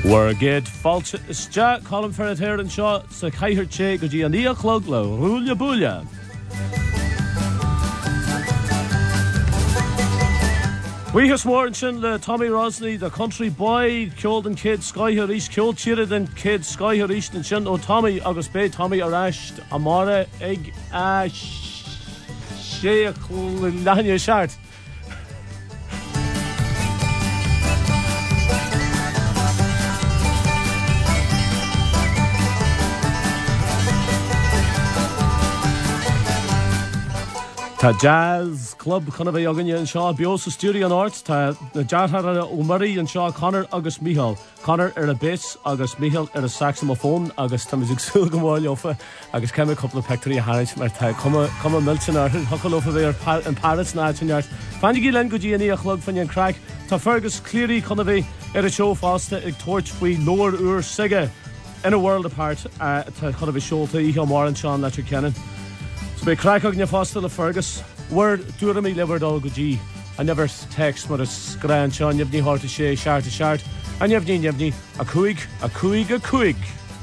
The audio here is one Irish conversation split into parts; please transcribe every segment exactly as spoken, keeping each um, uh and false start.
We're good. Falch is Jack. Colin Ferret here and Shaw. So Kaiher Che Goji and Ia Cloglo. Rulia Bulia. We have sworn the Tommy Rosny, the country boy, killed and kid, Sky Harish, killed cheated and kid, Sky Harish and Shin. Oh, Tommy, August Bay, Tommy Arashed, Amara, Egg, Ash, Sheikh, Lanya Shart. Ta Jazz Club chuna bheith agan an seo Biosa Studio an Arts ta na jarthar Ó Murray an seo Conor agus Michal Conor ar a bass agus Michal ar a saxophone agus tá music sul go bháil ofa agus cem a couple of pectorí a haris mar tá cuma cuma milton ar hocal ofa bheith in Paris na tuniart fanny gi len go dí a chlog fan an crack tá Fergus clearly chuna bheith ar a show fásta ag torch faoi lower úr sige in a world apart uh, tá chuna bheith showta ihe mar an Sean letter Kennan. So be crack agna fásta le Fergus word dúra mi lever dal go G. I never text mar a scran Sean yevni hart a sé shart a shart and yevni yevni a cuig a cuig a cuig.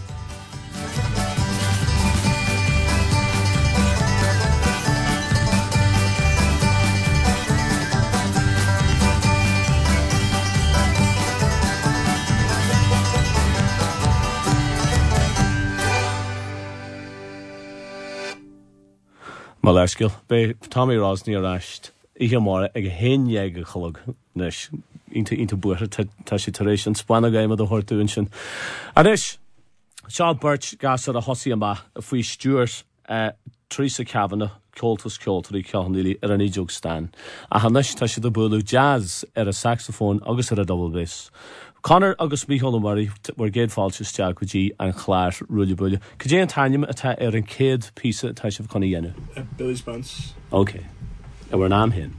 Malashkil, be Tommy Rosny arashed. Ihe more ag hen yeg a chlog nish into into butter tashi taration spanna game of the hortu inshin. Anish Sean Birch gas at a hossi ama a free Stuart uh Teresa Kavanagh Coltus Coltry Cahnili at an ejog stan. A hanish tashi the bulu jazz at a saxophone agus at a double bass. Conor agus Michal Murray were gate falches Jack with G and Clash Rulia Bulia. Could you tell him at a er kid piece of Tash of Connie Yenu? Uh, Billy's Bounce. Okay. And we're nam hin.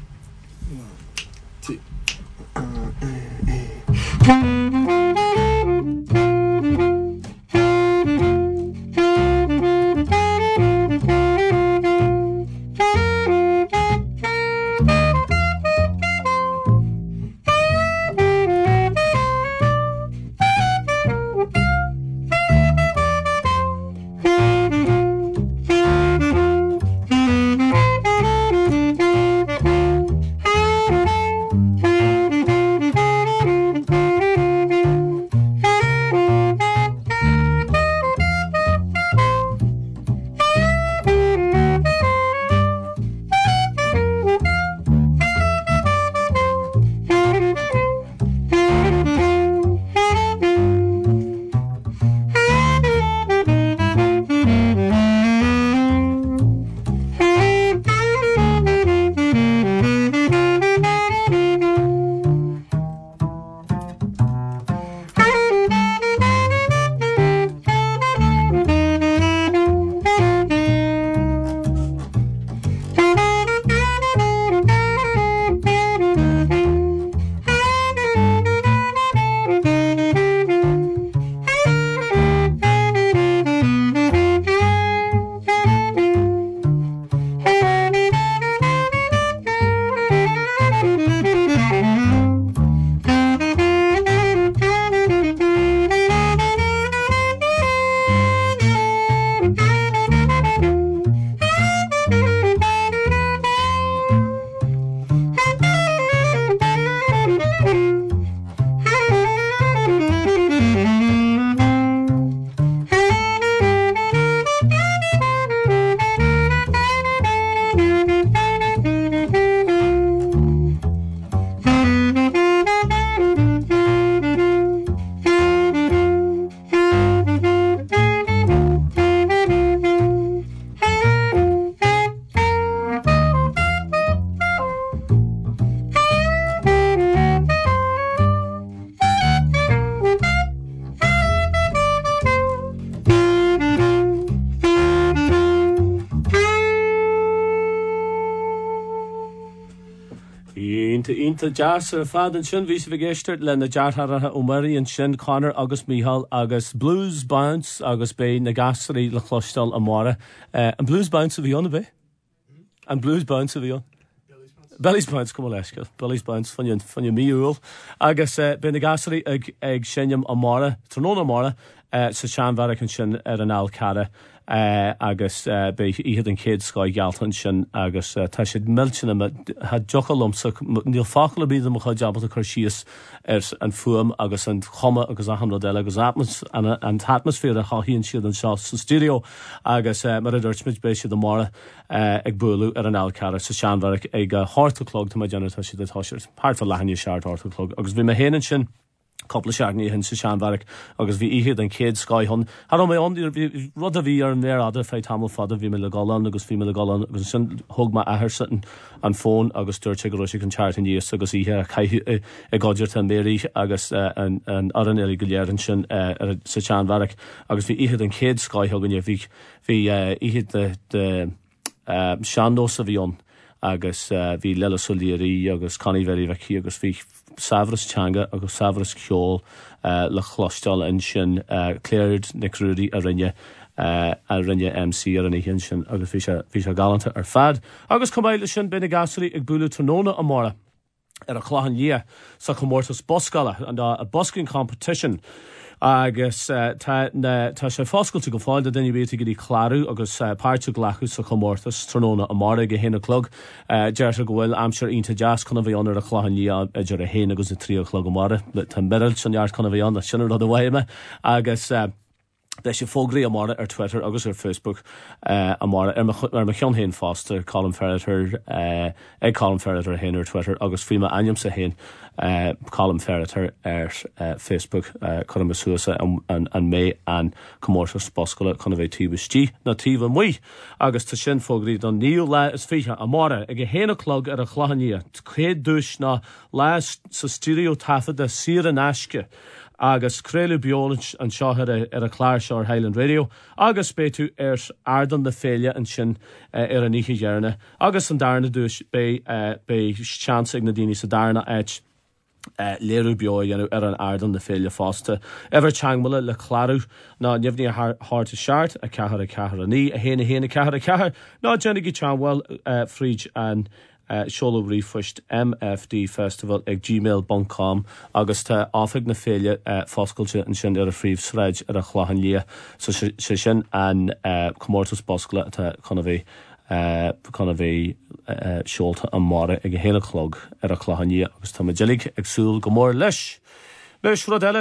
T. Inta jazz ar fad an sin vís vigéistert le na jarthar Ó Murray an sin Conor agus Michal agus Blues Bounce agus bé na gasarí le chlostal amara uh, an Blues Bounce a bhí on a bé? An Blues Bounce a bhí on? Billy's Bounce cum leisce, Billy's Bounce fan fan míúil agus ben na gasaí ag ag sinneam amara, tróna amara sa seanmhara an sin ar an alcara uh, agus uh, be iad an céad scoil gealtan sin agus uh, tá siad miltena had jocha lumsa níl fácla bíad am chuid jabal a chuirsíos ar an fuam agus an chuma agus a hamla deile agus atmos an an atmosfér a chaíonn siad an seo sa studio agus uh, mar a dúirtmid be siad amara uh, ag buú ar an alcara sa seanmhara ag uh, hartaclog tá déanana tá siad a thoisiir páirfa lehanní seart hartaclog agus bhí me héanaan sin couple seaarní hin sa seanmhara agus bhí iad an céad scoithon. Har mé an rud a bhí ar an mér ada feit tamil fada bhí me le galan agus bhí me le galan agus sin thug ma ahar san an fón agus dúirte go roisigh an teart an níos agus ihe caiithú i gaidir an méí agus an aran éí go léirann sin sa seanmhara agus bhí iad an céad scoithog an bhí bhí iad de seandós a bhíon agus bhí leile solíirí agus caníheirí bheith agus bhí Savras teanga agus Savras ceol uh, le chlostal in sin uh, cléird na crúdaí a rinne uh, a rinne M C ar an éhéan sin agus bhí sé galanta ar fad. Agus cumáile sin bena gasaí ag buúla tróna amara ar a chláhan lí sa chomórtas boscala an a busking competition agus uh, tá sé fáscailte go fáil a daine béte gurí chláú agus uh, páirte ghlachu sa chomórtas tróna amara go héna clog uh, deirte go bhfuil amseir ionta jazz chuna bhí anar a chláhan lí idir a héna agus a trío clog amara le tá beil sinart chuna bhí an a sinar rud a bhaime agus uh, They sé fógraí amara ar Twitter agus ar Facebook uh, amara ar me chean héin fásta Colin Ferreter uh, ag Colin Ferreter héin ar Twitter agus fima aim sa héin uh, Colin Ferreter ar uh, Facebook uh, chuna me suasa an, an, an mé an comórtas boscola chuna bheith tíbhtí na tíh muoi agus tá sin fógraí don níl le is fiche amara ag a héna clog ar a chláhaní chéad dúis na le sa studio tafa de sir an asce agus créú beolint an seothar ar a chláir seo Highland Radio, agus béú ar ardan na féile an sin uh, ar an nícha dhearna, agus an darna dúis bé uh, bé seans ag na daoine sa darna éit uh, léirú beo dhéanú ar an ardan na féile fásta. Ever teangmala le chláú ná neamhní a háirta seart a cethar a cethar a ní, a héna héna cethar a cethar, ná déanana go teanhfuil uh, fríd an Uh, Seola rifuist M F D Festival ag gmail dot com agus tá áfig na féile uh, foscailte an sin ar a phríomh sreid ar a chláhan lí so sé sin an uh, comórtas boscla tá chuna bhí uh, chuna bhí uh, seolta an mara ag a héna chlog ar a chláhan lí agus tá délig ag súil go mór leis. Leis rud eile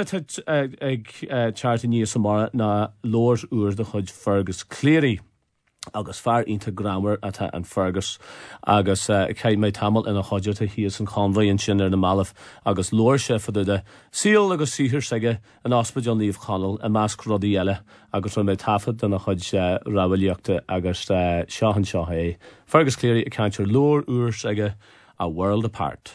ag tearta níos an mara na lóir uair de chuid Fergus Cleary agus fear ínta grammar atá an Fergus agus uh, cé méid tamil ina choidirta híos an convoy an sin ar na malah agus lóir sé fada de síl agus síhir sige an ospid an líomh chanal a másc rodí eile agus ru méid tafad den a chuid uh, rabhaíochta agus uh, seohan seo é. Fergus Cleary a cantir lóir uair sige a world apart.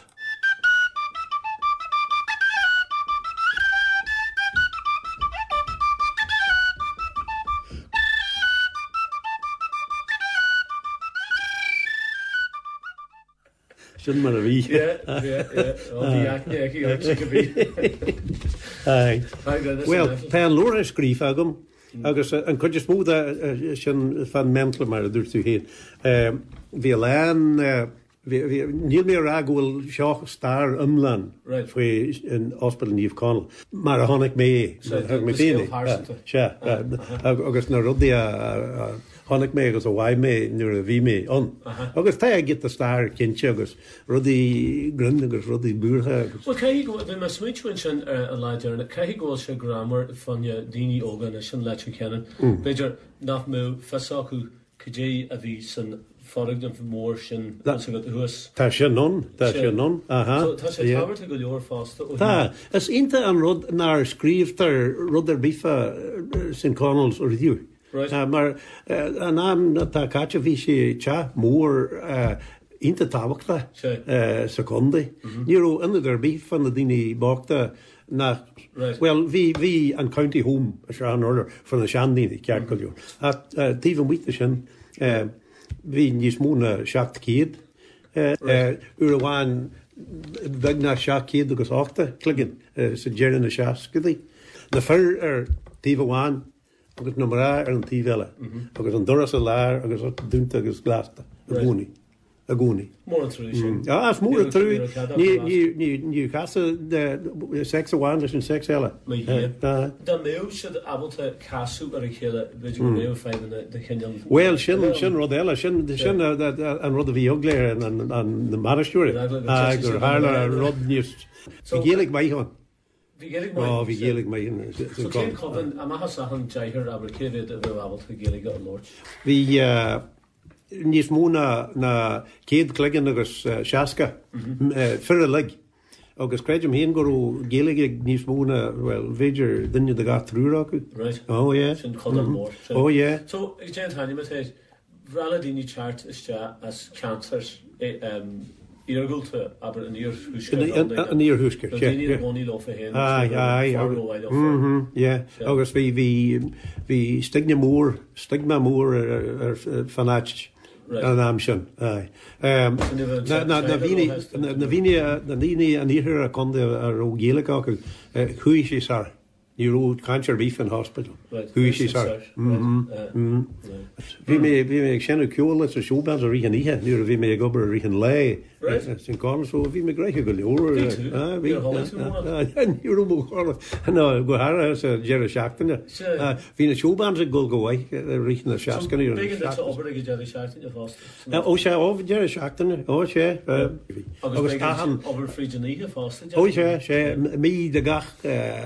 Sin mar a bhí. Well, tá an lóir scríomh agam agus an chuidir smóda sin fan mentla mar a dúirtú héin. Bhí lean níl mé ragúil seo star umlan faoi an ospedal níomh Conal mar a tháinig mé mé féine se agus na rudaí a tháinig mé agus a bhaid mé nuair a bhí mé an. Agus tá git a star cinse agus rudaí grunn agus rudaí búrtha agus. Well, cé go bhí mar smuitiúin sin a leidirna, cé ggóil sé grammar fanne daoine ógan a sin leite ceann. Beidir nach mú fesáú cé a bhí san foragd an mór sin thuas. Tá sé non, tá sé non. Tá sé tábhairt go leor fásta. Tá, is inta an rud nar scríomhtar rud ar bífa Saint Conals or dú. Right. Uh, maar uh, an am tá caite bhí sé te mór uh, inta tábhachta uh, secondaí. Mm-hmm. Níú ina ar bí fan na daoine báachta nach right. Well, bhí bhí an county home a se an order fan na seandaoine ceart go leor. A tíomh an mhuite sin uh, bhí níos múna seacht céad uair amháin bheagna seacht céad agus áchta cluigean sa deireann na seaascadaí. Na fear ar tíomh amháin agus nó mar ar an tíomh eile agus an doras a leir agus dúnta agus gláasta a bhúnaí. a gúnaí. Mór an trú sin. As mór an trú ní casa sex amháin leis an sex eile. Dá méh siad abalta casú ar a chéile beidir go méh féin de chean. Well sin sin rud eile sin sin an rud a bhí ogléir an na maristúir gur hála rud níos géalaigh maián. Oh, bhí géalaigh mé So cén covan a maithas a an deithir aber céad a bheith abalta géalaigh an Lord. Bhí níos múna na céad clegan agus seaca fir a lig. Agus creidem hén gurú géalaigh níos múna, well, bhéidir duine de gá trúra acu. Right. Oh, yeah. Sin codan mór. Oh, yeah. So, ag déan taine me téid, bhreala daoine teart iste as cancers Iargulta, aber an íor húscair. An íor húscair, yeah. Daoine bhóní lo fa héin. Aye, aye. Mhm, yeah. Agus bhí stigna mór, stigma mór ar fanáit. An am sin, aye. Na bhíine an íthir a conda ar ó géalaigh acu, chuí sé sar. Ní rúd Cancer Beefin Hospital. Chuí sé sar. Bhí mé ag sinna ceola a siúbans a ríhan ihe, nuair a bhí mé ag obair a ríhan le sin cána, so bhí mé greiche go leor. Níor mó chála. Go hára a dear seachtaine. Bhí na siúbans a gul go bhaith a ríhan a seacanna. Bígan a obair ag dear seachtaine fásta. Ó sé óbh dear seachtaine, ó sé. Agus bígan obair frídin ihe fásta. Ó sé, sé mí de gach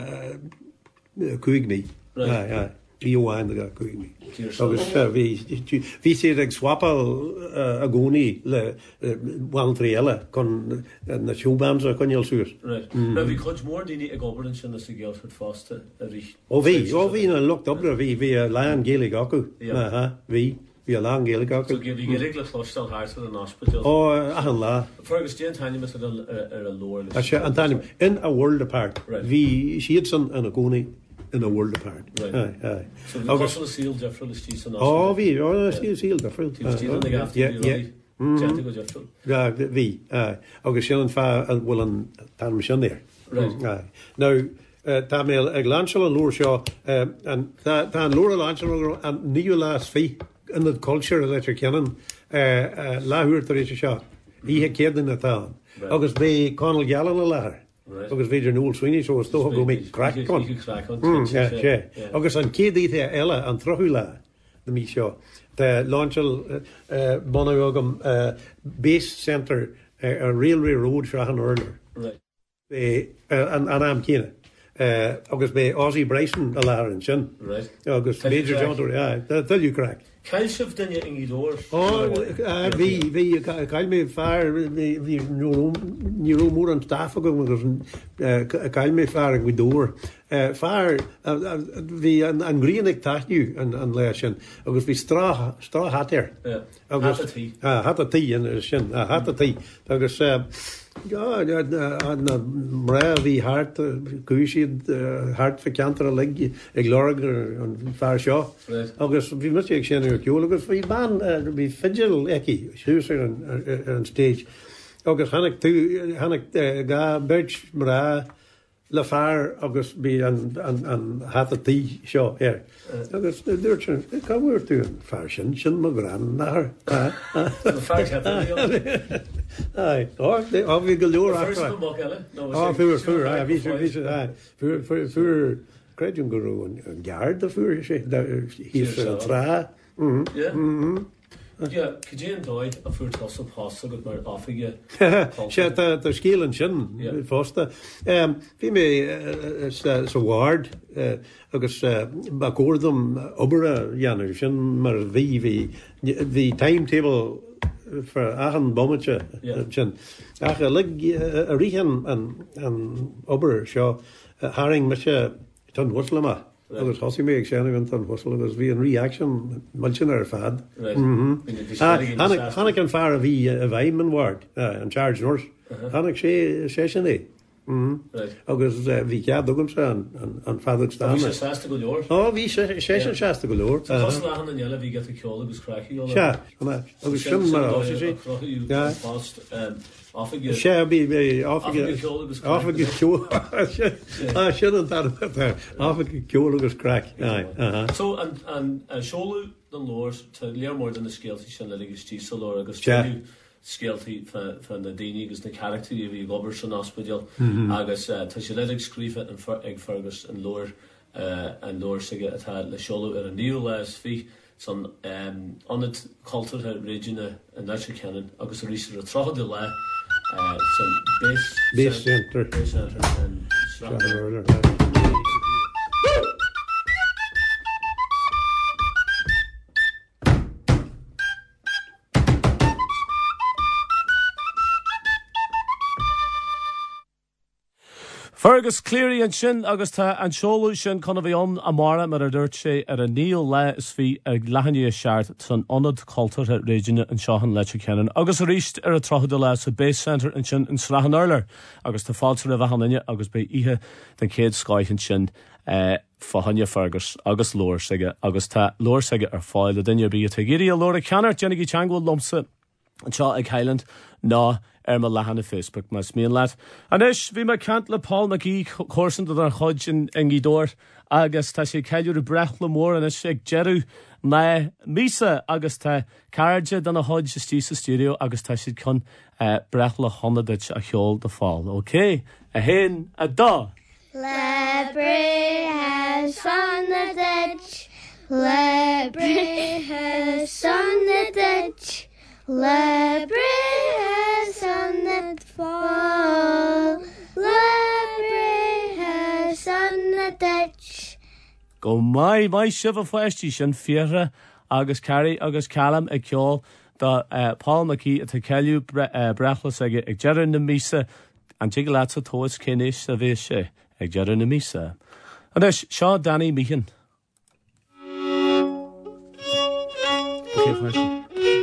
cuaig mí. Bhí óháin a cuaig mí. Agus bhí sé ag swapal a gcónaí le bhain trí eile chun na siúbans a chuineal suas. Na bhí chuid mór daoine ag obair sin na sa Guildford fásta a rís. Ó bhí, ó bhí na lucht obair bhí bhí a lean géalaigh acu. Bhí. Bhí a lean géalaigh acu. So bhí géalaigh le chlóistal háart an hospital. Ó, ahan lá. Fergus déan taine me ar a lór. An taine, in a world apart. Bhí siad san an a gcónaí in a world apart. Right. Aye, aye. So the August, the seal Jeffrey is Jason. Oh, we oh, the seal Jeffrey. Yeah, yeah. Gentle go Jeffrey. Yeah, we. Aye. August Shillen fa will an tan mission there. Right. Aye. Now, tá mé ag Lancel an lúr seo an tá an lúr Lancel an níú lás fí in the culture that you're kennen láhuir tar éis seo. Ihe céad na tá. Agus bé Conal Gallan a láir. Agus beidir núl swinine so sto go mé crack kon. Agus an cédíthe eile an trochu lá na mí seo. Tá Lancel bonagam base center a railway road Shrahan Earler. Right. An am céine. Agus bé Ozzy Bryson a láir an sin. Right. Agus Major John, yeah, tell you crack. Cailsef dunne in gidor. Oh, vi vi kail me far vi vi ní mór an staff go agus kail me far go door. Far vi an an greenig taú an an lei sin agus vi stra stra hat er. Agus hat a tí in sin hat a tí agus ja an bra vi hart kuisiid hart verkanter lig ag lorger an far seo. Agus vi moet ik sin agus vi ban vi fidgel ekki huúser an stage. Agus hannig tú hannig ga birch mra le far agus bí an an hat a tí seo er. Agus dúirtin cáhfuir tú an far sin sin má gran nar. Ai, ó bhí go leor after. Á fuair fuair a ví ví fuair fuair fuair creidún gurú an geard a fuair sé hís an trá. Mhm. Mhm. Ja, Kajin died a food toss of pasta with my offing. She the the skill and shin foster. Um, we may so ward. Agus bakordum obera Janu shin mar vi vi the timetable for ahan bommetche shin. Ach lig a rihan and and ober show haring misha ton wuslama. Agus hosi me ag séna an hustle agus bhí an reaction mulchin ar fad. Hannig an far a bhí a bhaim ward an charge nurse. Hannig sé sé sin é. Agus bhí cead dugam se an fadug stan. Bhí sé seasta go leor? Ó, bhí sé sé seasta go leor. Tá cos lehan an eile bhí get a ceol agus craici. Se, agus sin mar á sé. Sé bí áfige ceol sin an tar áfige ceol agus crack. So an seolú don lór tá léarmór den na scéaltaí sin le agus tí solór agus scéaltaí fan na daoine agus na charachtaí a bhí gobar san ospidal agus tá sé leidir scrífa ag Fergus an lór an lór sige atá le seolú ar an níl leis fi san anad cultúrtha réidirna an leise ceann agus a rísar a trochadú le san Base Centre Base Centre an Strathmore. Fergus Cleary an sin agus tá an seolú sin chuna bhí an amara mar a dúirt sé ar a níl le is bhí ag lehanní a seart san anad cultúrtha réidirne an seohan leite ceann agus a ríist ar a trochadú le sa Base Centre an sin in Strathmore agus tá fáilte a bheithanine agus be ihe den céad scaithin sin fahanne Fergus agus lór sige agus tá lór sige ar fáil a duine bí a géirí a lór a ceannar Jenny Changwell lomsa an seo ag Highland ná ar mar lehan na Facebook mas míon leat. Anis, bhí mar cant le Paul McGee chósan ar chuid in Gídóir agus tá sé ceileú brech le mór anis ag jeú na mísa agus tá cairde don a chuid sa tí sa stúdio agus tá siad chun brech le honadit a cheol de fáil. OK, a hen a dá. Lebre has on the ditch, Lebre has on the ditch, Lebre has on the fall, Lebre has on the ditch. Go mai, mai sibh a fáistí sin fiara agus Carrie agus Callum ag ceol da uh, Paul McGee at a ceileú bre, uh, brechlas ag ag jearan na mísa an tí leat a tóis cinis a bhí sé ag jearan na mísa. Anis, seo Danny Meehan. Okay, fáistí.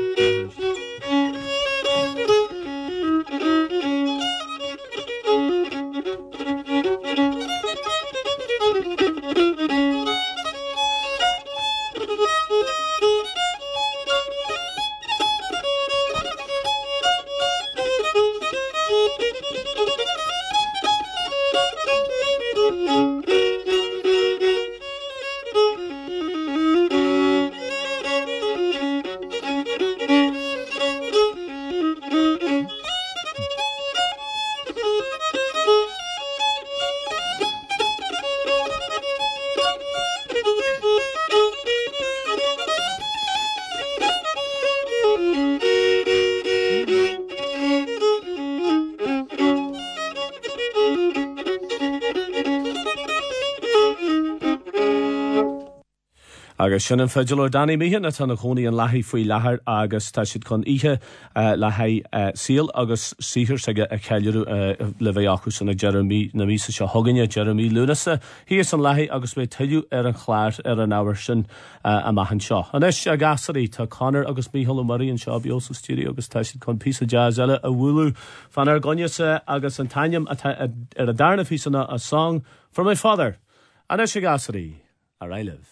Agus sin an feidir Danny Meehan a tanna chonaí an leithí faoi lethir agus tá siad chun ihe lethaid síl agus síthir sige a ceileú le bheith acu sanna Jeremy na mísa seo thuganne Jeremy Lunasa. Hí is an leithí agus bheith tuiú ar an chláir ar an ábhar sin a maihan seo. Anis a gasarí tá Conor agus Mícheál Ó Murray an seo beo sa stúdio agus tá siad chun písa jazz eile a bhúlú fan ar gonneasa agus an tainneam ar a darna fí sanna a song for my father. Anis a gasarí ar I live.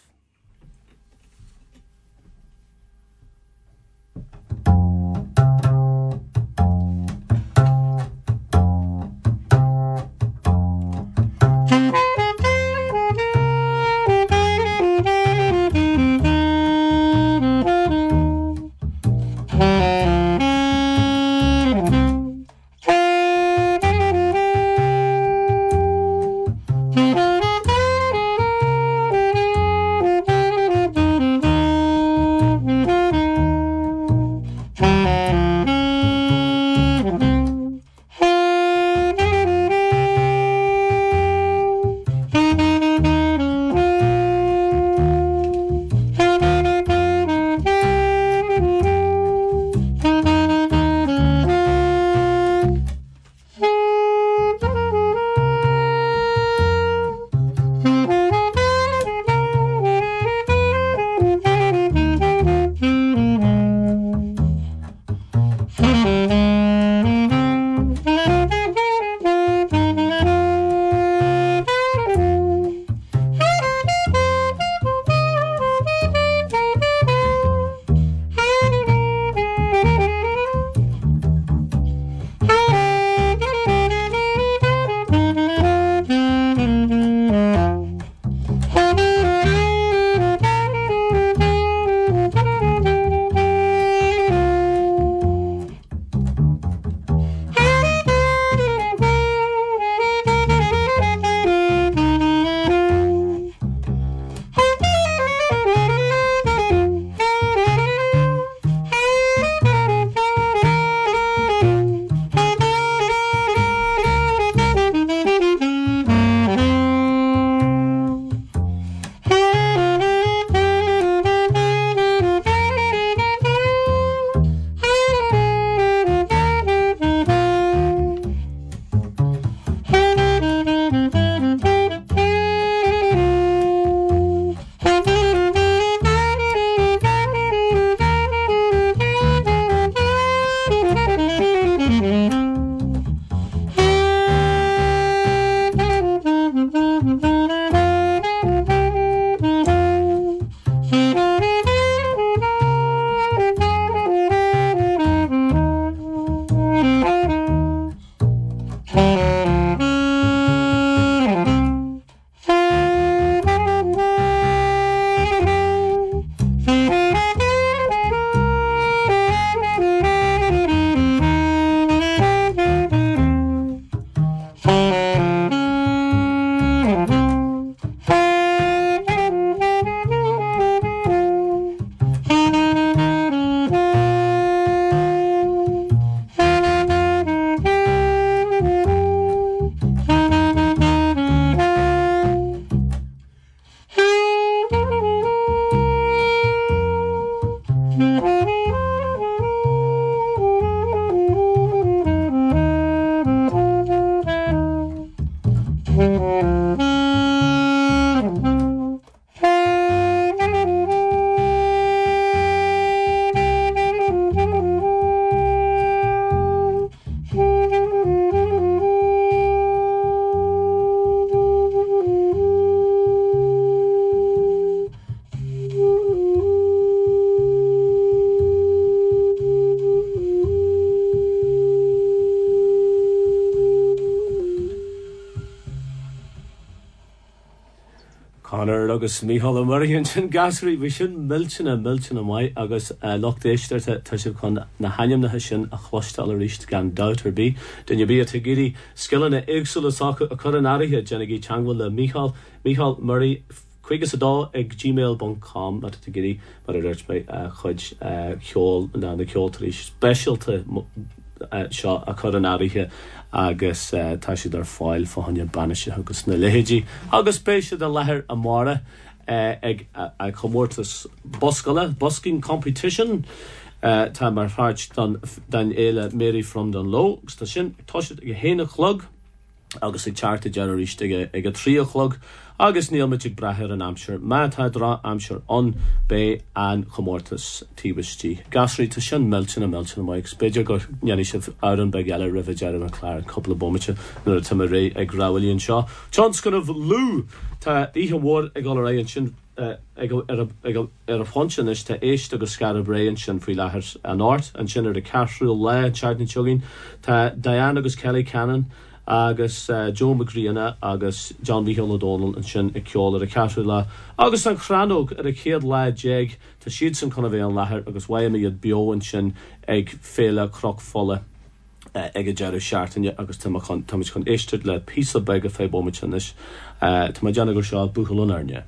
Conor agus Micheál Murray an sin gasrí bhí sin miltena miltena mai agus lochtéistir tá sib chun na haim na sin a chhlostal a ríist gan dautar bí. Dunne bí a tugirí skillanna éagsúla sacha a chur an áirithe genigí teanghfuil le Micheál Micheál Murray chuigus a dá ag gmail dot com na tugirí mar a dúirt mé chuid cheol na na ceoltarí specialta seo a chur an áirithe agus uh, tá siad ar fáil fáinne banise agus na lehéidí agus béise de lethir amara uh, ag a chomórtas boscaile busking competition uh, tá mar fáilt dan éile Mary from don Low agus tá sin tá siad ag héna chlog agus ag tearta dearíist ag ag a trí chlog agus níl mitig brethir an amsir má tá rá amsir an bé an chomórtas tíbistí. Gasrí tá sin meltin a meltin mai spéidir go neanní sih áran be geile rih dearm a chlár an coppla bomite nuair a tá ré ag ráhilíonn seo. John gon of lú tá ihe mhór ag gáil an sin ar a fáinsin is tá éist agus scar a bréin sin faoi lethir an áirt an sin ar a cearthrúil le teartna teagin tá Diane agus Kelly Cannon agus uh, Joe McGreena agus John Micheál O'Donnell an sin i ceol ar a cearthrúil le agus an chranóg ar a céad le déag tá siad san chuna bhéh an lethir agus waim iad bio an sin ag féle croc folle uh, ag a dearú seaartainne agus tá chun éisteart le písa beg a fé bomite is uh, tá mai deanna gur seo buchalúnarne.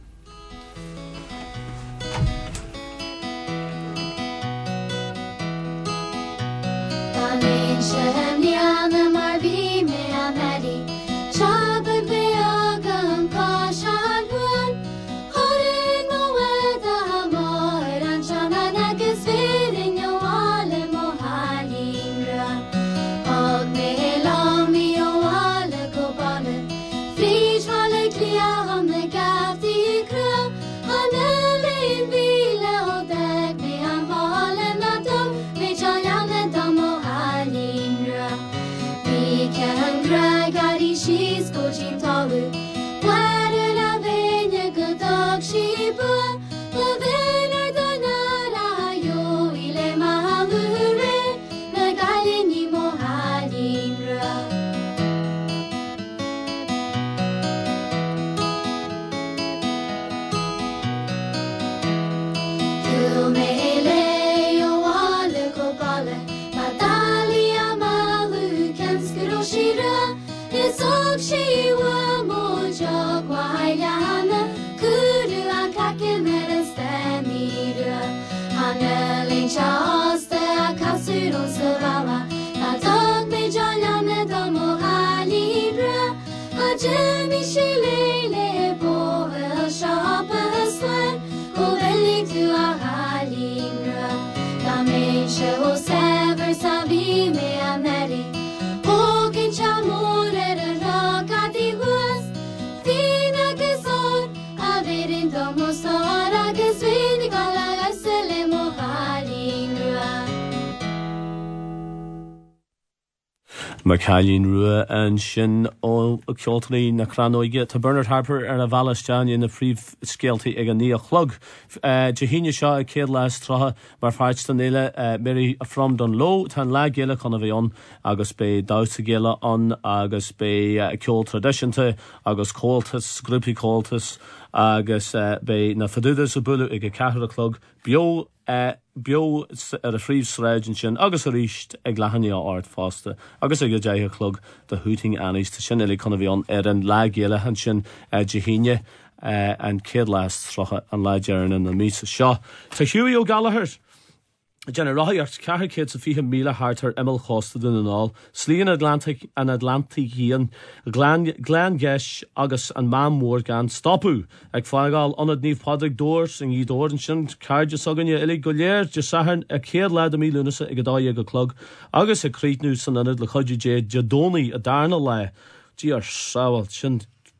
Macalín rua an sin ó ceoltarí na cranóige tá Bernard Harper ar a bhalastein in na príomh scéaltaí ag an ní a chlog. Dehíine seo a céad leis trotha mar fáilt an éile Mary from don Low tá le géile chuna bhíon agus bé dása géile an agus bé ceol tradiisianta agus cóiltas, grúpi cóiltas agus bé na fadudas a buú ag a cethra chlog bio Uh, bio ar a phríomh sráidin sin agus a ríist ag lehanní á áirt fásta agus ag a déithe chlog de húting anis tá sin éile chuna bhíon ar an le géile an sin dehíine an céad leas trocha an le dearan na mísa seo. Tá Hughie O'Gallagher Jenna Rohart Cahakid sa fihe míle hartar Emil Costa dun an all, Slíon Atlantic and Atlantic Ian, Glan Glan Gesh agus an Mam Mór gan Stopu, ag fágal onad níf Padraig Doors in í Dor an sin Carja Soganya Illig Golier, Jasahan a céad lad a mí lunasa ag a dá ag a clog, agus a crítnú san anad le chodju jé Jadoni a darna le, Gí ar sáwal sin,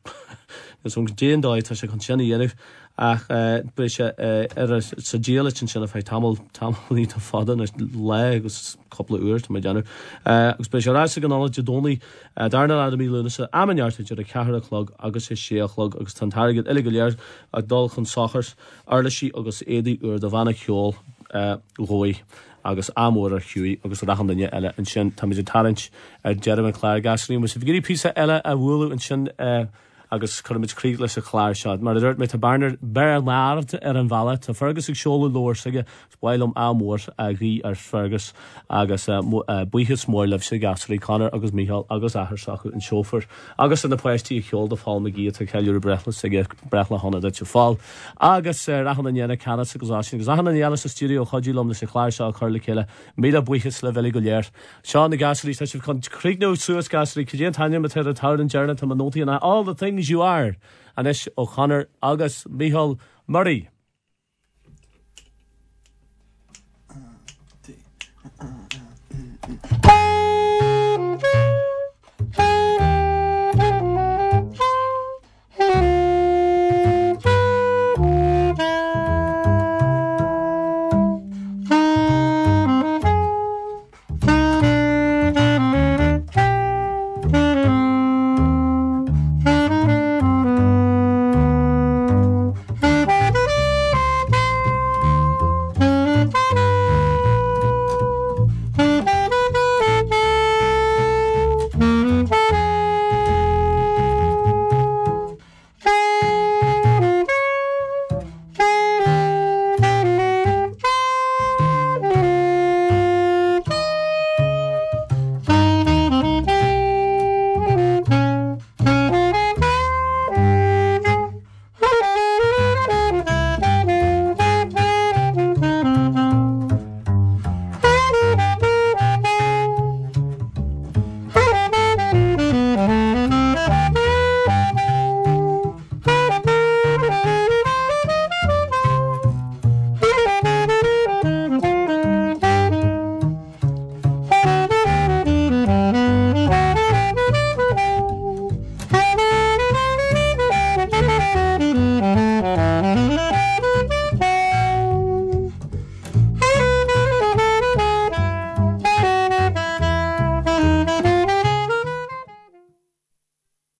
is un Jane dói tá sé con sinna dhéanamh, ach bu sé ar a sa díala sin sinna fé tamil tamil ní tá fada na le agus coppla úr tá deanú agus bu sé rása gan ála Jadoni darna a mí lunasa amneart idir a cehar a chlog agus is sé a chlog agus tan targad ille goléir ag dul chun sachars arla sí agus édaí úr do bhana ceol rói agus amór ar Hughie agus rachandanne eile an sin tá idir talent ar Jeremy Clare Gasly, mas if gurí písa eile a bhúlú an sin a agus chumid crí leis a chláir sead. Mar a dúirt mé tá barnar bear máirte ar an bhela, tá Fergus ag seoladh lóir sige bhilm amór a rí ar Fergus agus buchas mór leh sé gasí Conor agus Mícheál agus athirsacha an seófar. Agus in na poisttí cheol de fáil magí a ceúir brethla sige brethla honna de te fáil. Agus rachan an dhéanana Canada agus ásin, agus achan an dhéanana sa stúdio chodílom na sa chláir seo chuirla chéile míle buchas le bheile go léir. Seán na gasí tá si chun crígnú suas gasí cé taine me ar a tar an dearna tá nótaí all the things you are. And is ó Conor agus Mícheál Murray.